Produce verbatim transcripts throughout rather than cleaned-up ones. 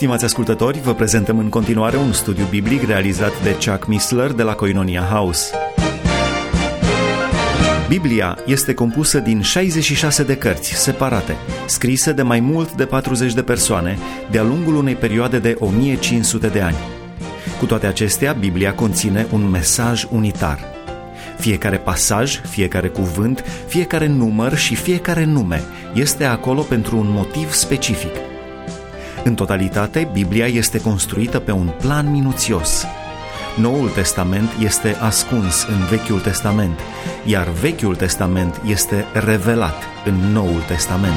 Stimați ascultători, vă prezentăm în continuare un studiu biblic realizat de Chuck Missler de la Koinonia House. Biblia este compusă din șaizeci și șase de cărți separate, scrise de mai mult de patruzeci de persoane, de-a lungul unei perioade de o mie cinci sute de ani. Cu toate acestea, Biblia conține un mesaj unitar. Fiecare pasaj, fiecare cuvânt, fiecare număr și fiecare nume este acolo pentru un motiv specific. În totalitate, Biblia este construită pe un plan minuțios. Noul Testament este ascuns în Vechiul Testament, iar Vechiul Testament este revelat în Noul Testament.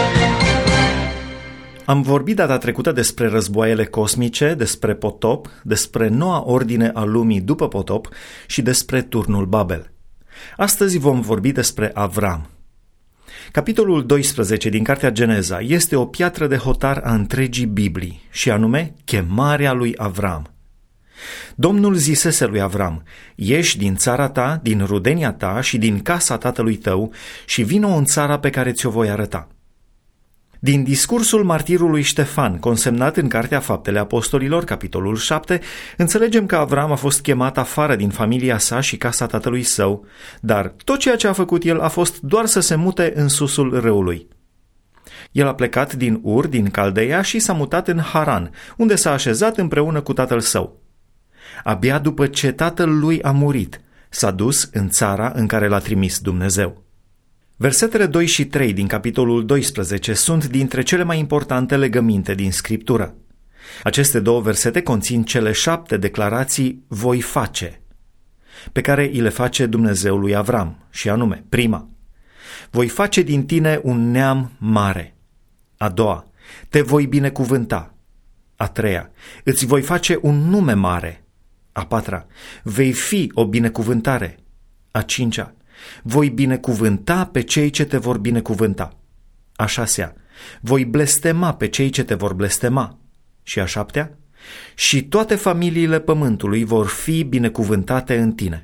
Am vorbit data trecută despre războaiele cosmice, despre potop, despre noua ordine a lumii după potop și despre turnul Babel. Astăzi vom vorbi despre Avram. Capitolul doisprezece din Cartea Geneza este o piatră de hotar a întregii Biblii, și anume chemarea lui Avram. Domnul zisese lui Avram: ieși din țara ta, din rudenia ta și din casa tatălui tău și vino în țara pe care ți-o voi arăta. Din discursul martirului Ștefan, consemnat în Cartea Faptele Apostolilor, capitolul șapte, înțelegem că Avram a fost chemat afară din familia sa și casa tatălui său, dar tot ceea ce a făcut el a fost doar să se mute în susul râului. El a plecat din Ur, din Caldeia, și s-a mutat în Haran, unde s-a așezat împreună cu tatăl său. Abia după ce tatăl lui a murit, s-a dus în țara în care l-a trimis Dumnezeu. Versetele doi și trei din capitolul doisprezece sunt dintre cele mai importante legăminte din Scriptură. Aceste două versete conțin cele șapte declarații voi face, pe care îi le face Dumnezeu lui Avram, și anume, prima: voi face din tine un neam mare. A doua: te voi binecuvânta. A treia: îți voi face un nume mare. A patra: vei fi o binecuvântare. A cincea: voi binecuvânta pe cei ce te vor binecuvânta. A șasea: voi blestema pe cei ce te vor blestema. Și a șaptea: și toate familiile pământului vor fi binecuvântate în tine.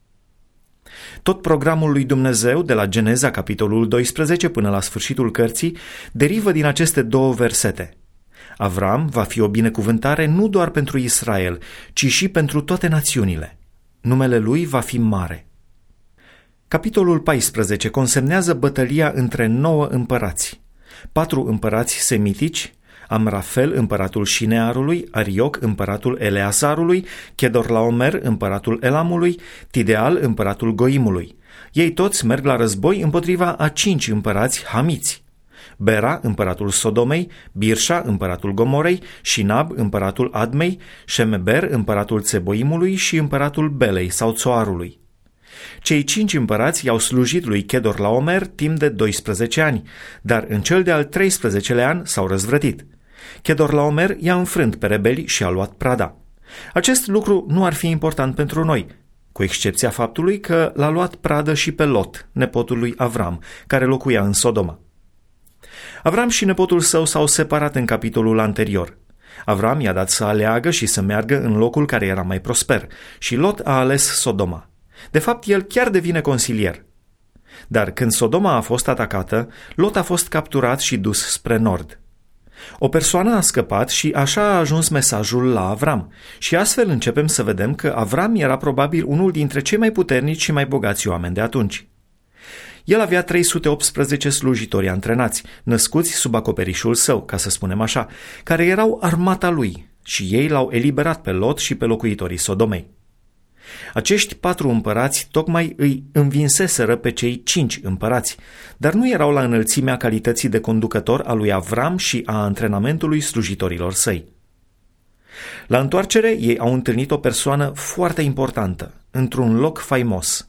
Tot programul lui Dumnezeu, de la Geneza, capitolul doisprezece, până la sfârșitul cărții, derivă din aceste două versete. Avram va fi o binecuvântare nu doar pentru Israel, ci și pentru toate națiunile. Numele lui va fi mare. Capitolul paisprezece consemnează bătălia între nouă împărați. Patru împărați semitici: Amrafel, împăratul Șinearului, Arioc, împăratul Eleasarului, Chedorlaomer, împăratul Elamului, Tideal, împăratul Goimului. Ei toți merg la război împotriva a cinci împărați hamiți: Bera, împăratul Sodomei, Birșa, împăratul Gomorei, Șinab, împăratul Admei, Șemeber, împăratul Țeboimului și împăratul Belei sau Țoarului. Cei cinci împărați i-au slujit lui Chedorlaomer timp de doisprezece ani, dar în cel de-al treisprezecelea an s-au răzvrătit. Chedorlaomer i-a înfrânt pe rebeli și a luat prada. Acest lucru nu ar fi important pentru noi, cu excepția faptului că l-a luat pradă și pe Lot, nepotul lui Avram, care locuia în Sodoma. Avram și nepotul său s-au separat în capitolul anterior. Avram i-a dat să aleagă și să meargă în locul care era mai prosper, și Lot a ales Sodoma. De fapt, el chiar devine consilier. Dar când Sodoma a fost atacată, Lot a fost capturat și dus spre nord. O persoană a scăpat și așa a ajuns mesajul la Avram, și astfel începem să vedem că Avram era probabil unul dintre cei mai puternici și mai bogați oameni de atunci. El avea trei sute optsprezece slujitori antrenați, născuți sub acoperișul său, ca să spunem așa, care erau armata lui, și ei l-au eliberat pe Lot și pe locuitorii Sodomei. Acești patru împărați tocmai îi învinseseră pe cei cinci împărați, dar nu erau la înălțimea calității de conducător a lui Avram și a antrenamentului slujitorilor săi. La întoarcere, ei au întâlnit o persoană foarte importantă, într-un loc faimos.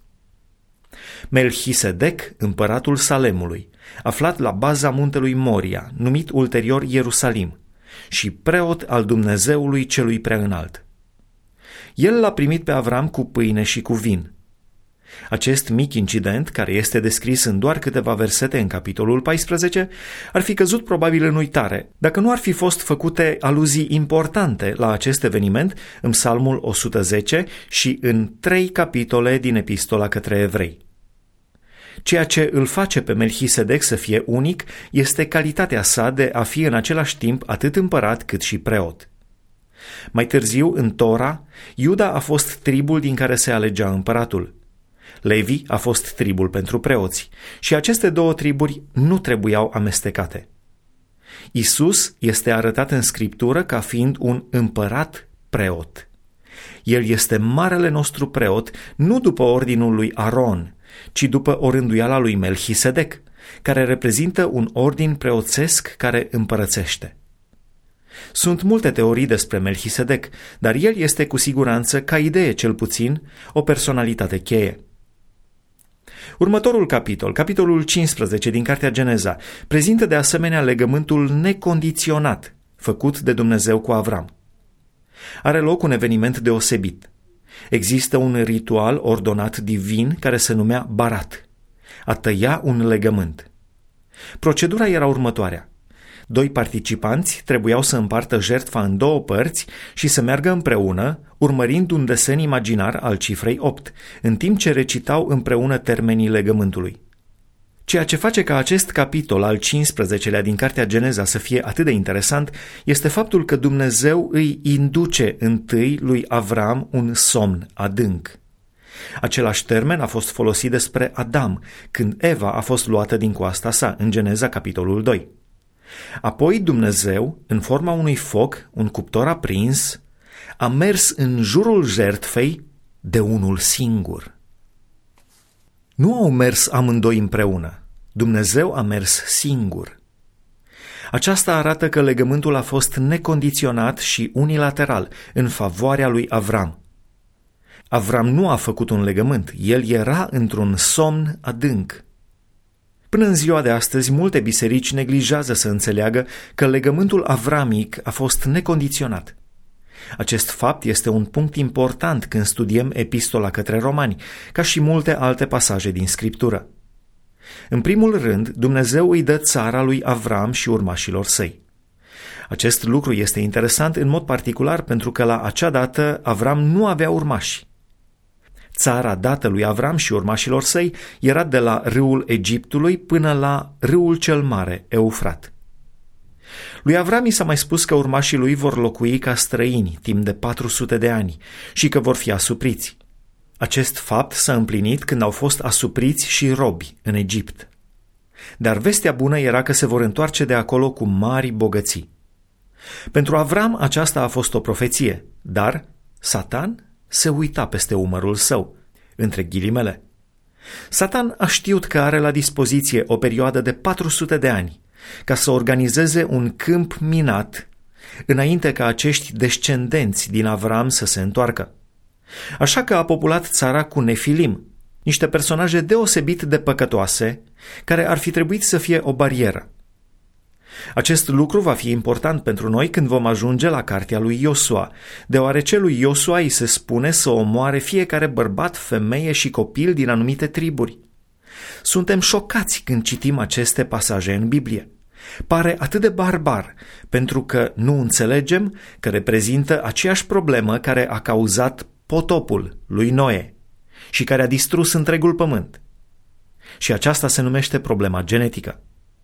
Melchisedec, împăratul Salemului, aflat la baza muntelui Moria, numit ulterior Ierusalim, și preot al Dumnezeului celui preaînalt. El l-a primit pe Avram cu pâine și cu vin. Acest mic incident, care este descris în doar câteva versete în capitolul paisprezece, ar fi căzut probabil în uitare, dacă nu ar fi fost făcute aluzii importante la acest eveniment în Psalmul o sută zece și în trei capitole din Epistola către Evrei. Ceea ce îl face pe Melchisedec să fie unic este calitatea sa de a fi în același timp atât împărat cât și preot. Mai târziu, în Tora, Iuda a fost tribul din care se alegea împăratul. Levi a fost tribul pentru preoți și aceste două triburi nu trebuiau amestecate. Isus este arătat în Scriptură ca fiind un împărat preot. El este marele nostru preot nu după ordinul lui Aron, ci după orânduiala lui Melchisedec, care reprezintă un ordin preoțesc care împărățește. Sunt multe teorii despre Melchisedec, dar el este cu siguranță, ca idee cel puțin, o personalitate cheie. Următorul capitol, capitolul cincisprezece din Cartea Geneza, prezintă de asemenea legământul necondiționat făcut de Dumnezeu cu Avram. Are loc un eveniment deosebit. Există un ritual ordonat divin care se numea barat, a tăia un legământ. Procedura era următoarea. Doi participanți trebuiau să împartă jertfa în două părți și să meargă împreună, urmărind un desen imaginar al cifrei opt, în timp ce recitau împreună termenii legământului. Ceea ce face ca acest capitol al cincisprezecelea din Cartea Geneza să fie atât de interesant este faptul că Dumnezeu îi induce întâi lui Avram un somn adânc. Același termen a fost folosit despre Adam, când Eva a fost luată din coasta sa, în Geneza capitolul doi. Apoi Dumnezeu, în forma unui foc, un cuptor aprins, a mers în jurul jertfei de unul singur. Nu au mers amândoi împreună. Dumnezeu a mers singur. Aceasta arată că legământul a fost necondiționat și unilateral în favoarea lui Avram. Avram nu a făcut un legământ, el era într-un somn adânc. Până în ziua de astăzi, multe biserici neglijează să înțeleagă că legământul avramic a fost necondiționat. Acest fapt este un punct important când studiem Epistola către Romani, ca și multe alte pasaje din Scriptură. În primul rând, Dumnezeu îi dă țara lui Avram și urmașilor săi. Acest lucru este interesant în mod particular pentru că la acea dată Avram nu avea urmași. Țara dată lui Avram și urmașilor săi era de la râul Egiptului până la râul cel mare, Eufrat. Lui Avram i s-a mai spus că urmașii lui vor locui ca străini timp de patru sute de ani și că vor fi asupriți. Acest fapt s-a împlinit când au fost asupriți și robi în Egipt. Dar vestea bună era că se vor întoarce de acolo cu mari bogății. Pentru Avram aceasta a fost o profeție, dar Satan se uita peste umărul său, între ghilimele. Satan a știut că are la dispoziție o perioadă de patru sute de ani ca să organizeze un câmp minat înainte ca acești descendenți din Avram să se întoarcă. Așa că a populat țara cu nefilim, niște personaje deosebit de păcătoase, care ar fi trebuit să fie o barieră. Acest lucru va fi important pentru noi când vom ajunge la cartea lui Iosua, deoarece lui Iosua îi se spune să omoare fiecare bărbat, femeie și copil din anumite triburi. Suntem șocați când citim aceste pasaje în Biblie. Pare atât de barbar, pentru că nu înțelegem că reprezintă aceeași problemă care a cauzat potopul lui Noe și care a distrus întregul pământ. Și aceasta se numește problema genetică.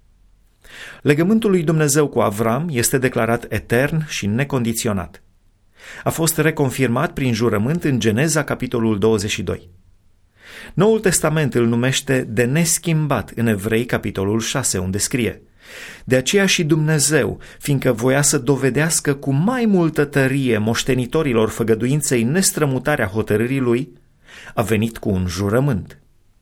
Legământul lui Dumnezeu cu Avram este declarat etern și necondiționat. A fost reconfirmat prin jurământ în Geneza, capitolul douăzeci și doi. Noul Testament îl numește de neschimbat în Evrei, capitolul șase, unde scrie: de aceea și Dumnezeu, fiindcă voia să dovedească cu mai multă tărie moștenitorilor făgăduinței nestrămutarea hotărârii lui, a venit cu un jurământ.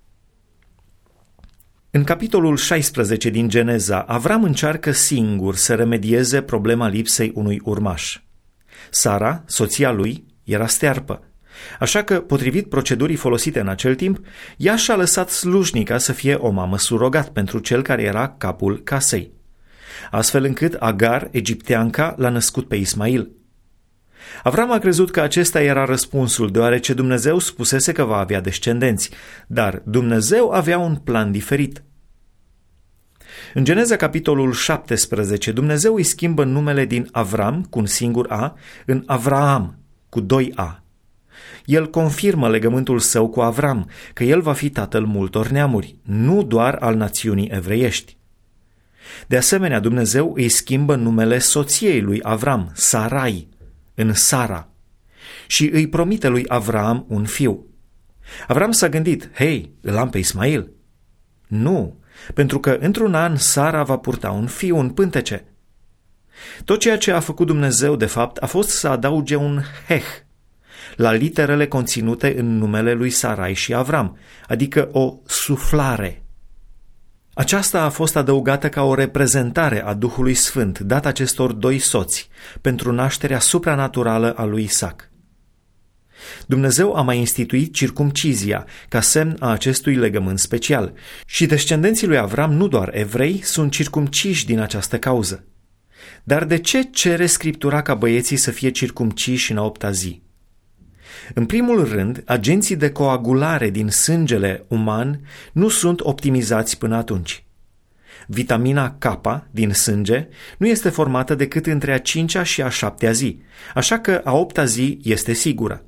În capitolul șaisprezece din Geneza, Avram încearcă singur să remedieze problema lipsei unui urmaș. Sara, soția lui, era stearpă, așa că, potrivit procedurii folosite în acel timp, ea și-a lăsat slujnica să fie o mamă surogat pentru cel care era capul casei, astfel încât Agar, egipteanca, l-a născut pe Ismail. Avram a crezut că acesta era răspunsul, deoarece Dumnezeu spusese că va avea descendenți, dar Dumnezeu avea un plan diferit. În Geneza, capitolul șaptesprezece, Dumnezeu îi schimbă numele din Avram, cu un singur A, în Avraam, cu doi A. El confirmă legământul său cu Avram, că el va fi tatăl multor neamuri, nu doar al națiunii evreiești. De asemenea, Dumnezeu îi schimbă numele soției lui Avram, Sarai, în Sara, și îi promite lui Avram un fiu. Avram s-a gândit, hei, îl am pe Ismail? Nu, pentru că într-un an Sara va purta un fiu în pântece. Tot ceea ce a făcut Dumnezeu, de fapt, a fost să adauge un heh la literele conținute în numele lui Sarai și Avram, adică o suflare. Aceasta a fost adăugată ca o reprezentare a Duhului Sfânt dat acestor doi soți pentru nașterea supranaturală a lui Isaac. Dumnezeu a mai instituit circumcizia ca semn a acestui legământ special și descendenții lui Avram, nu doar evrei, sunt circumciși din această cauză. Dar de ce cere Scriptura ca băieții să fie circumciși în a opta zi? În primul rând, agenții de coagulare din sângele uman nu sunt optimizați până atunci. Vitamina K din sânge nu este formată decât între a cincea și a șaptea zi, așa că a opta zi este sigură.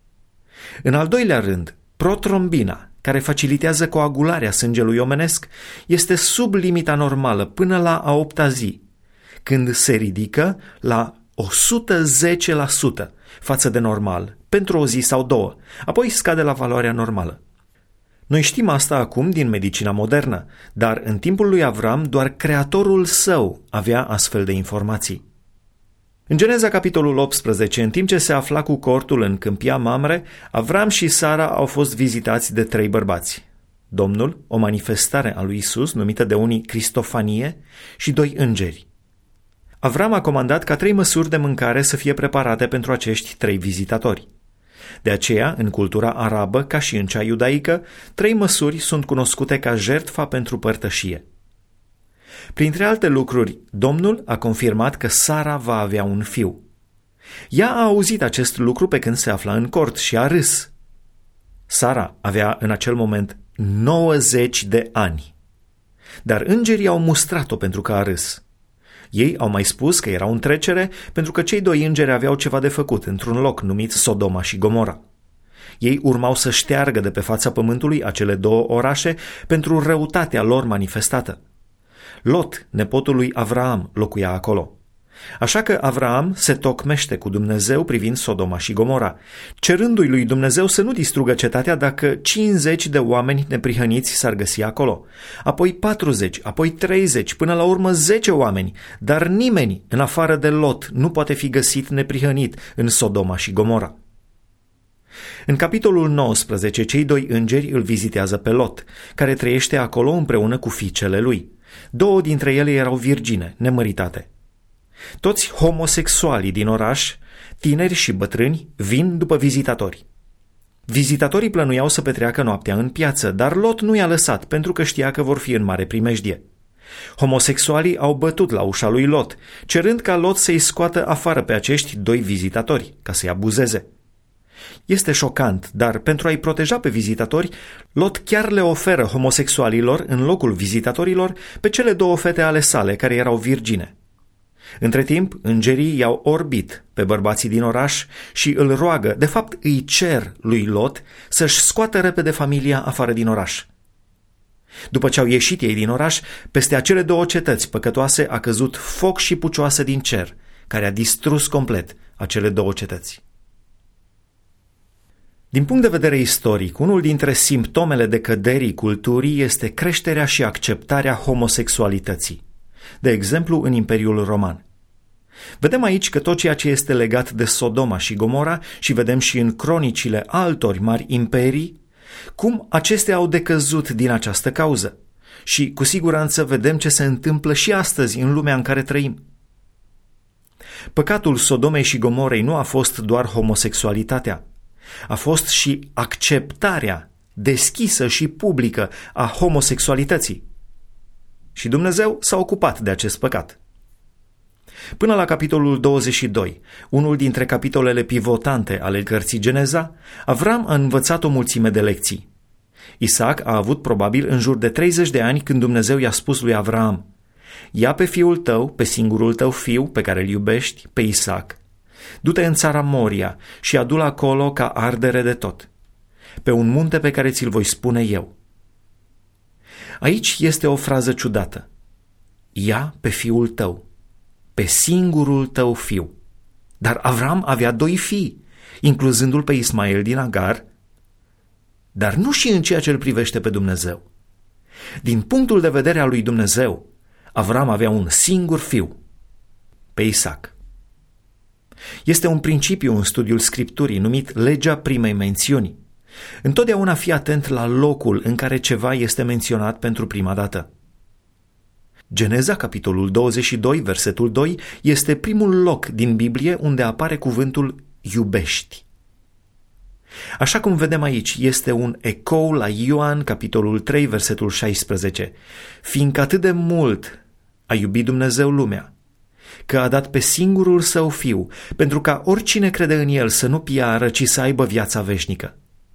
În al doilea rând, protrombina, care facilitează coagularea sângelui omenesc, este sub limita normală până la a opta zi, când se ridică la o sută zece la sută față de normal, pentru o zi sau două, apoi scade la valoarea normală. Noi știm asta acum din medicina modernă, dar în timpul lui Avram doar creatorul său avea astfel de informații. În Geneza capitolul optsprezece, în timp ce se afla cu cortul în câmpia Mamre, Avram și Sara au fost vizitați de trei bărbați. Domnul, o manifestare a lui Isus, numită de unii Cristofanie, și doi îngeri. Avram a comandat ca trei măsuri de mâncare să fie preparate pentru acești trei vizitatori. De aceea, în cultura arabă, ca și în cea iudaică, trei măsuri sunt cunoscute ca jertfa pentru părtășie. Printre alte lucruri, Domnul a confirmat că Sara va avea un fiu. Ea a auzit acest lucru pe când se afla în cort și a râs. Sara avea în acel moment nouăzeci de ani. Dar îngerii au mustrat-o pentru că a râs. Ei au mai spus că era o întrecere pentru că cei doi îngeri aveau ceva de făcut într-un loc numit Sodoma și Gomora. Ei urmau să șteargă de pe fața pământului acele două orașe pentru răutatea lor manifestată. Lot, nepotul lui Avraam, locuia acolo. Așa că Avraam se tocmește cu Dumnezeu privind Sodoma și Gomora, cerându-i lui Dumnezeu să nu distrugă cetatea dacă cincizeci de oameni neprihăniți s-ar găsi acolo, apoi patruzeci, apoi treizeci, până la urmă zece oameni, dar nimeni, în afară de Lot, nu poate fi găsit neprihănit în Sodoma și Gomora. În capitolul nouăsprezece, cei doi îngeri îl vizitează pe Lot, care trăiește acolo împreună cu fiicele lui. Două dintre ele erau virgine, nemăritate. Toți homosexualii din oraș, tineri și bătrâni, vin după vizitatori. Vizitatorii plănuiau să petreacă noaptea în piață, dar Lot nu i-a lăsat pentru că știa că vor fi în mare primejdie. Homosexualii au bătut la ușa lui Lot, cerând ca Lot să-i scoată afară pe acești doi vizitatori, ca să-i abuzeze. Este șocant, dar pentru a-i proteja pe vizitatori, Lot chiar le oferă homosexualilor, în locul vizitatorilor, pe cele două fete ale sale, care erau virgine. Între timp, îngerii i-au orbit pe bărbații din oraș și îl roagă, de fapt îi cer lui Lot să-și scoată repede familia afară din oraș. După ce au ieșit ei din oraș, peste acele două cetăți păcătoase a căzut foc și pucioasă din cer, care a distrus complet acele două cetăți. Din punct de vedere istoric, unul dintre simptomele decăderii culturii este creșterea și acceptarea homosexualității, de exemplu în Imperiul Roman. Vedem aici că tot ceea ce este legat de Sodoma și Gomora și vedem și în cronicile altor mari imperii, cum acestea au decăzut din această cauză. Și cu siguranță vedem ce se întâmplă și astăzi în lumea în care trăim. Păcatul Sodomei și Gomorei nu a fost doar homosexualitatea, a fost și acceptarea deschisă și publică a homosexualității. Și Dumnezeu s-a ocupat de acest păcat. Până la capitolul douăzeci și doi, unul dintre capitolele pivotante ale cărții Geneza, Avram a învățat o mulțime de lecții. Isaac a avut probabil în jur de treizeci de ani când Dumnezeu i-a spus lui Avram: ia pe fiul tău, pe singurul tău fiu pe care îl iubești, pe Isaac, Du-te în țara Moria și adu-l acolo ca ardere de tot, pe un munte pe care ți-l voi spune eu. Aici este o frază ciudată. Ia pe fiul tău, pe singurul tău fiu. Dar Avram avea doi fii, incluzându-l pe Ismael din Agar, dar nu și în ceea ce îl privește pe Dumnezeu. Din punctul de vedere al lui Dumnezeu, Avram avea un singur fiu, pe Isaac. Este un principiu în studiul Scripturii numit legea primei mențiuni. Întotdeauna fii atent la locul în care ceva este menționat pentru prima dată. Geneza, capitolul douăzeci și doi, versetul doi, este primul loc din Biblie unde apare cuvântul iubești. Așa cum vedem aici, este un ecou la Ioan, capitolul trei, versetul șaisprezece. Fiindcă atât de mult a iubit Dumnezeu lumea, că a dat pe singurul său fiu, pentru ca oricine crede în el să nu piară, ci să aibă viața veșnică.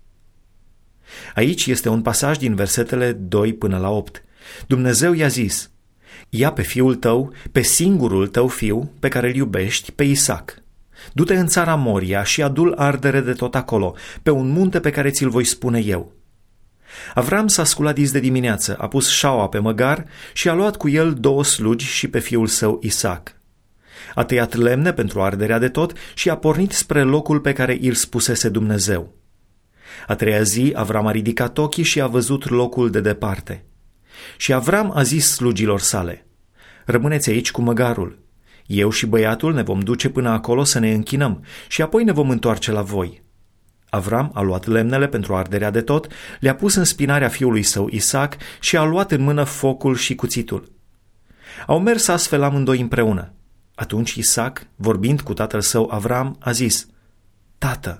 Aici este un pasaj din versetele doi până la opt. Dumnezeu i-a zis: ia pe fiul tău, pe singurul tău fiu, pe care îl iubești, pe Isaac. Du-te în țara Moria și adu-l ardere de tot acolo, pe un munte pe care ți-l voi spune eu. Avram s-a sculat dis de dimineață, a pus șaua pe măgar și a luat cu el două slugi și pe fiul său Isaac. A tăiat lemne pentru arderea de tot și a pornit spre locul pe care îl spusese Dumnezeu. A treia zi, Avram a ridicat ochii și a văzut locul de departe. Și Avram a zis slugilor sale: rămâneți aici cu măgarul. Eu și băiatul ne vom duce până acolo să ne închinăm și apoi ne vom întoarce la voi. Avram a luat lemnele pentru arderea de tot, le-a pus în spinarea fiului său Isaac și a luat în mână focul și cuțitul. Au mers astfel amândoi împreună. Atunci Isaac, vorbind cu tatăl său Avram, a zis: tată.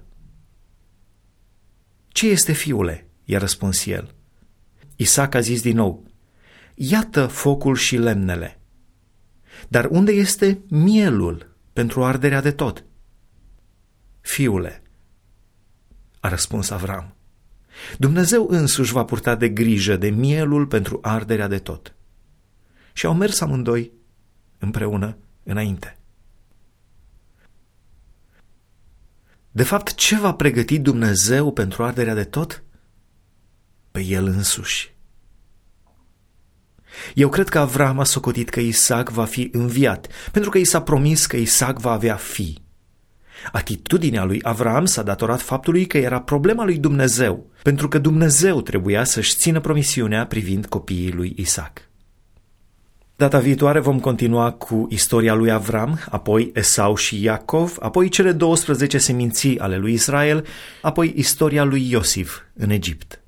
Ce este, fiule? I-a răspuns el. Isaac a zis din nou: iată focul și lemnele. Dar unde este mielul pentru arderea de tot? Fiule, a răspuns Avram, Dumnezeu însuși va purta de grijă de mielul pentru arderea de tot. Și au mers amândoi împreună înainte. De fapt, ce va pregăti Dumnezeu pentru arderea de tot? Pe el însuși. Eu cred că Avram a socotit că Isaac va fi înviat, pentru că i s-a promis că Isaac va avea fii. Atitudinea lui Avram s-a datorat faptului că era problema lui Dumnezeu, pentru că Dumnezeu trebuia să-și țină promisiunea privind copiii lui Isaac. Data viitoare vom continua cu istoria lui Avram, apoi Esau și Iacov, apoi cele douăsprezece seminții ale lui Israel, apoi istoria lui Iosif în Egipt.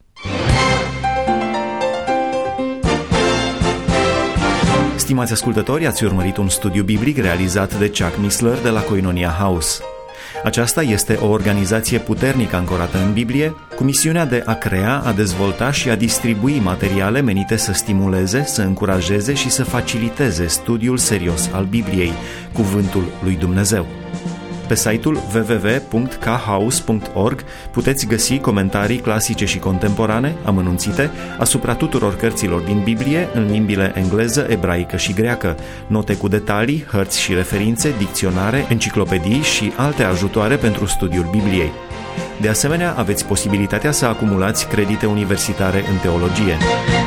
Stimați ascultători, ați urmărit un studiu biblic realizat de Chuck Missler de la Koinonia House. Aceasta este o organizație puternic ancorată în Biblie, cu misiunea de a crea, a dezvolta și a distribui materiale menite să stimuleze, să încurajeze și să faciliteze studiul serios al Bibliei, cuvântul lui Dumnezeu. Pe site-ul w w w punct k house punct org puteți găsi comentarii clasice și contemporane, amănunțite, asupra tuturor cărților din Biblie în limbile engleză, ebraică și greacă, note cu detalii, hărți și referințe, dicționare, enciclopedii și alte ajutoare pentru studiul Bibliei. De asemenea, aveți posibilitatea să acumulați credite universitare în teologie.